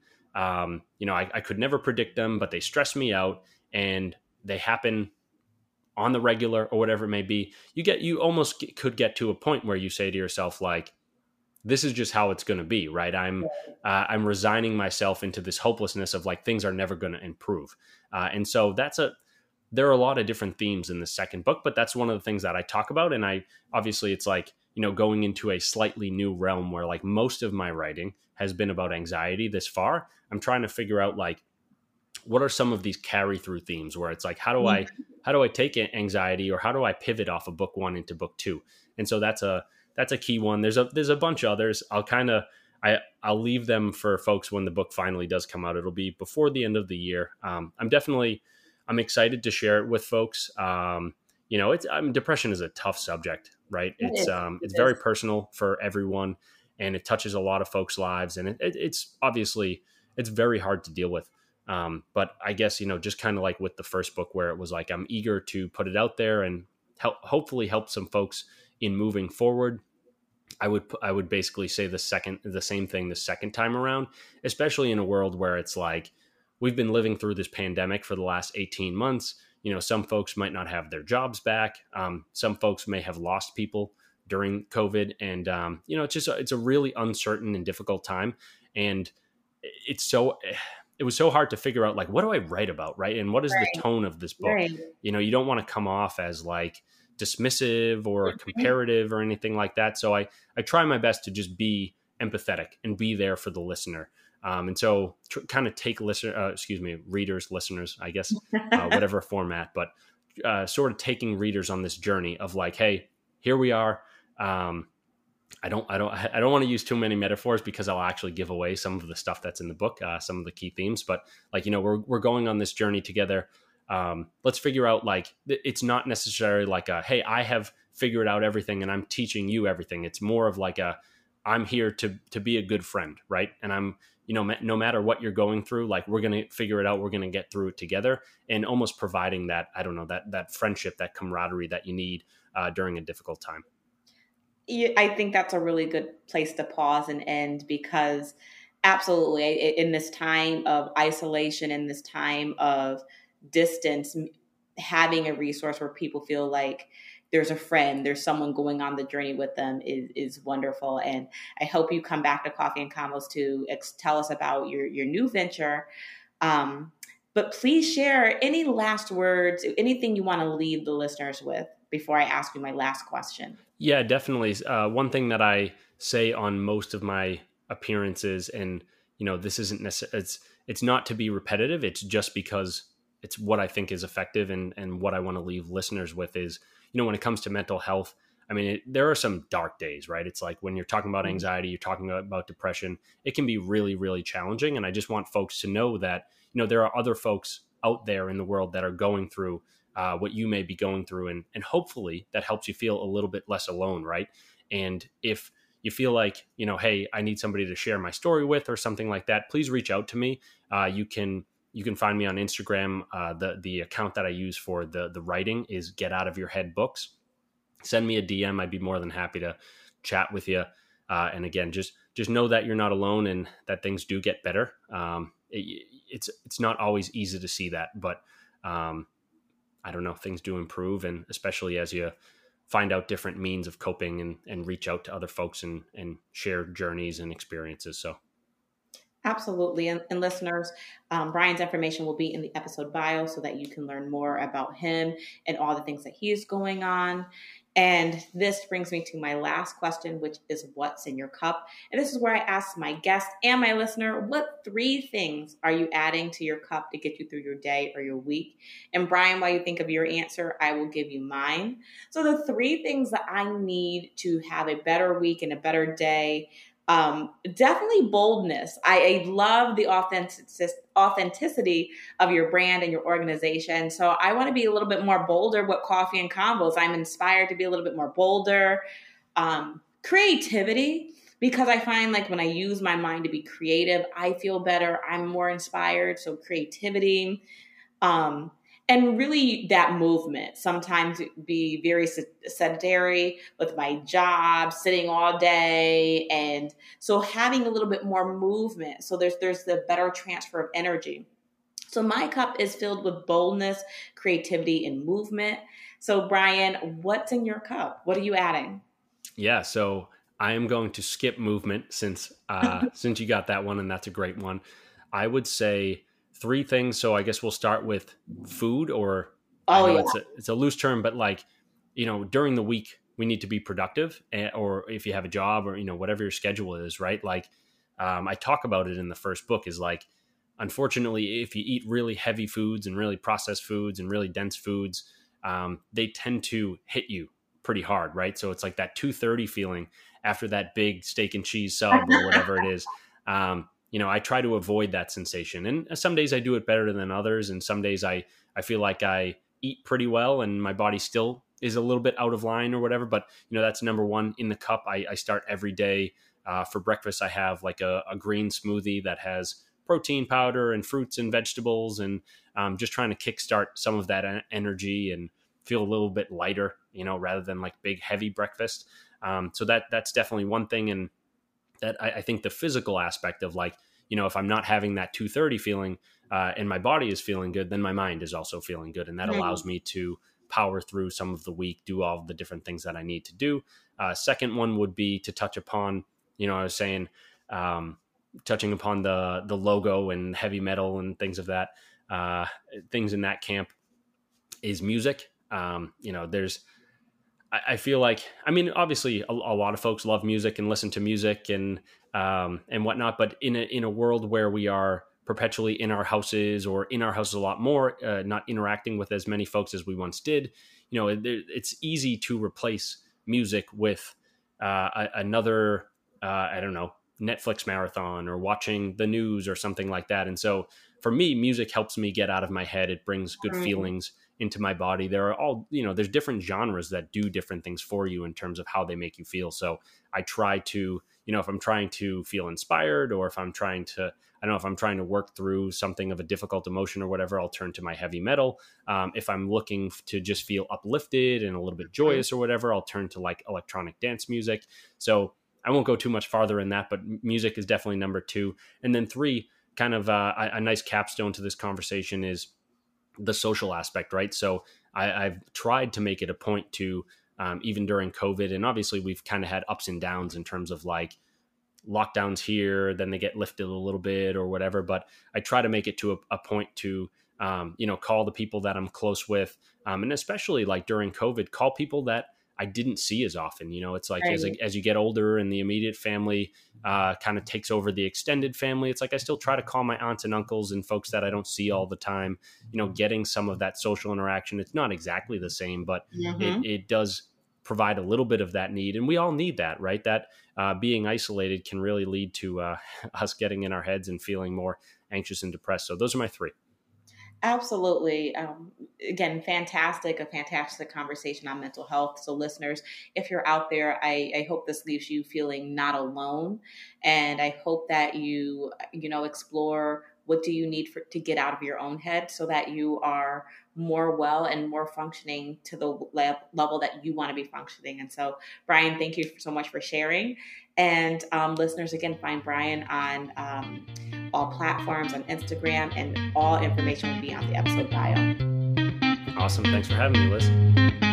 I could never predict them, but they stress me out, and they happen on the regular or whatever it may be." You almost could get to a point where you say to yourself like, this is just how it's going to be, right? I'm resigning myself into this hopelessness of like things are never going to improve, and so there are a lot of different themes in the second book, but that's one of the things that I talk about. And I obviously it's like going into a slightly new realm where like most of my writing has been about anxiety this far. I'm trying to figure out like what are some of these carry through themes where it's like how do I take anxiety, or how do I pivot off of book one into book two? And so that's a key one. There's a bunch of others. I'll leave them for folks when the book finally does come out. It'll be before the end of the year. I'm excited to share it with folks. Depression is a tough subject, right? It's very personal for everyone, and it touches a lot of folks' lives, and it's obviously it's very hard to deal with. But I guess, just kind of like with the first book where it was like, I'm eager to put it out there and hopefully help some folks in moving forward. I would basically say the same thing the second time around, especially in a world where it's like, we've been living through this pandemic for the last 18 months. Some folks might not have their jobs back. Some folks may have lost people during COVID. And, it's a really uncertain and difficult time. And it was so hard to figure out like, what do I write about, right? And what is the Right. tone of this book? Right. You don't want to come off as like dismissive or Mhm. comparative or anything like that. So I try my best to just be empathetic and be there for the listener. And so kind of take readers, listeners, I guess, whatever format, but sort of taking readers on this journey of like, hey, here we are. I don't want to use too many metaphors because I'll actually give away some of the stuff that's in the book, some of the key themes. But like, we're going on this journey together. Let's figure out like, it's not necessarily like hey, I have figured out everything and I'm teaching you everything. It's more of like I'm here to be a good friend, right? And I'm, no matter what you're going through, like we're going to figure it out. We're going to get through it together, and almost providing that, I don't know, that friendship, that camaraderie that you need during a difficult time. I think that's a really good place to pause and end, because absolutely, in this time of isolation, in this time of distance, having a resource where people feel like there's a friend, there's someone going on the journey with them is wonderful. And I hope you come back to Coffee and Combos to tell us about your new venture. But please share any last words, anything you want to leave the listeners with before I ask you my last question. Yeah, definitely. One thing that I say on most of my appearances, and this isn't necessarily, it's not to be repetitive. It's just because it's what I think is effective, and what I want to leave listeners with is, when it comes to mental health, I mean, there are some dark days, right? It's like when you're talking about anxiety, you're talking about depression, it can be really, really challenging. And I just want folks to know that, there are other folks out there in the world that are going through what you may be going through, and hopefully that helps you feel a little bit less alone, right? And if you feel like, hey, I need somebody to share my story with or something like that, please reach out to me. You can find me on Instagram. The account that I use for the writing is Get Out of Your Head Books. Send me a DM. I'd be more than happy to chat with you. And again, just know that you're not alone, and that things do get better. It's not always easy to see that, but I don't know, things do improve, and especially as you find out different means of coping and reach out to other folks and share journeys and experiences. So Absolutely. And listeners, Brian's information will be in the episode bio so that you can learn more about him and all the things that he is going on. And this brings me to my last question, which is what's in your cup? And this is where I ask my guest and my listener, what 3 things are you adding to your cup to get you through your day or your week? And Brian, while you think of your answer, I will give you mine. So the 3 things that I need to have a better week and a better day, definitely boldness. I love the authenticity of your brand and your organization. So I want to be a little bit more bolder with Coffee and Combos. I'm inspired to be a little bit more bolder. Creativity, because I find like when I use my mind to be creative, I feel better. I'm more inspired. So creativity. And really that movement. Sometimes it be very sedentary with my job, sitting all day. And so having a little bit more movement. So there's the better transfer of energy. So my cup is filled with boldness, creativity, and movement. So Brian, what's in your cup? What are you adding? Yeah, so I am going to skip movement since you got that one, and that's a great one. I would say 3 things. So I guess we'll start with food, or it's a loose term, but like, during the week we need to be productive, or if you have a job or, whatever your schedule is, right? Like, I talk about it in the first book is like, unfortunately, if you eat really heavy foods and really processed foods and really dense foods, they tend to hit you pretty hard, right? So it's like that 2:30 feeling after that big steak and cheese sub or whatever it is. I try to avoid that sensation. And some days I do it better than others. And some days I feel like I eat pretty well and my body still is a little bit out of line or whatever. But, that's number one in the cup. I start every day. For breakfast, I have like a green smoothie that has protein powder and fruits and vegetables, and just trying to kickstart some of that energy and feel a little bit lighter, rather than like big, heavy breakfast. So that's definitely one thing. And that I think the physical aspect of like, if I'm not having that 2:30 feeling and my body is feeling good, then my mind is also feeling good. And that allows me to power through some of the week, do all the different things that I need to do. Second one would be to touch upon, I was saying, touching upon the logo and heavy metal and things of that, things in that camp is music. I feel like, obviously a lot of folks love music and listen to music and whatnot, but in a world where we are perpetually in our houses or in our houses a lot more, not interacting with as many folks as we once did, it's easy to replace music with another, I don't know, Netflix marathon or watching the news or something like that. And so for me, music helps me get out of my head. It brings good feelings into my body. There are all, there's different genres that do different things for you in terms of how they make you feel. So I try to, if I'm trying to feel inspired, or if I'm trying to, if I'm trying to work through something of a difficult emotion or whatever, I'll turn to my heavy metal. If I'm looking to just feel uplifted and a little bit joyous or whatever, I'll turn to like electronic dance music. So I won't go too much farther in that, but music is definitely number 2. And then 3, kind of a nice capstone to this conversation is the social aspect, right? So I've tried to make it a point to, even during COVID, and obviously we've kind of had ups and downs in terms of like lockdowns here, then they get lifted a little bit or whatever. But I try to make it to a point to, call the people that I'm close with. And especially like during COVID, call people that I didn't see as often. It's like, as you get older and the immediate family kind of takes over the extended family, it's like I still try to call my aunts and uncles and folks that I don't see all the time, getting some of that social interaction. It's not exactly the same, but it does provide a little bit of that need. And we all need that, right? That being isolated can really lead to us getting in our heads and feeling more anxious and depressed. So those are my 3. Absolutely. Again, a fantastic conversation on mental health. So listeners, if you're out there, I hope this leaves you feeling not alone. And I hope that you explore what do you need to get out of your own head so that you are more well and more functioning to the level that you want to be functioning. And so, Brian, thank you so much for sharing. And listeners, again, find Brian on all platforms, on Instagram, and all information will be on the episode bio. Awesome. Thanks for having me, Liz.